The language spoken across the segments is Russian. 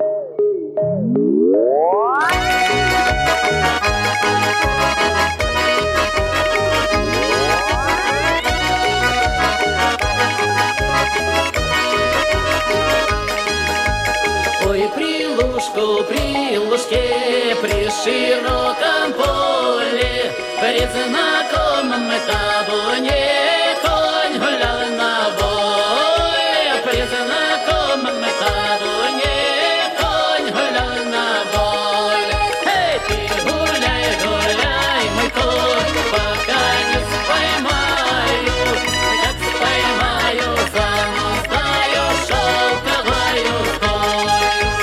При лужке, при широком поле, при знакомом табуне конь гулял на воле, при знакомом табуне конь гулял на воле. Эй, ты гуляй, гуляй, мой конь, пока не споймаю, как споймаю, зануздаю шелковую стою.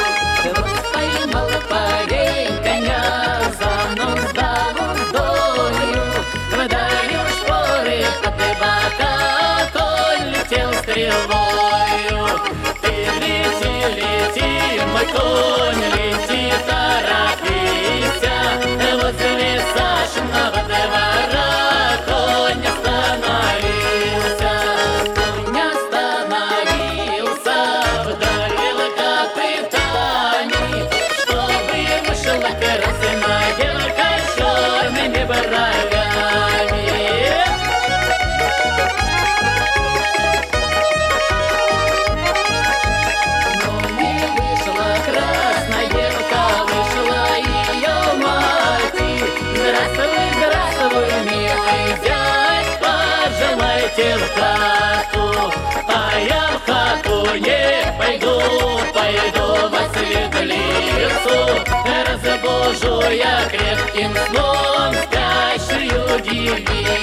Стрелою. Ты лети, лети, мой конь, лети, торопися, возле Сашиного двора конь остановился. Конь остановился вдали копытами, чтобы вышла красная девка с черными бровями. В хату, а я в хату не пойду, пойду во светлицу, разбужу я крепким сном спящую девицу.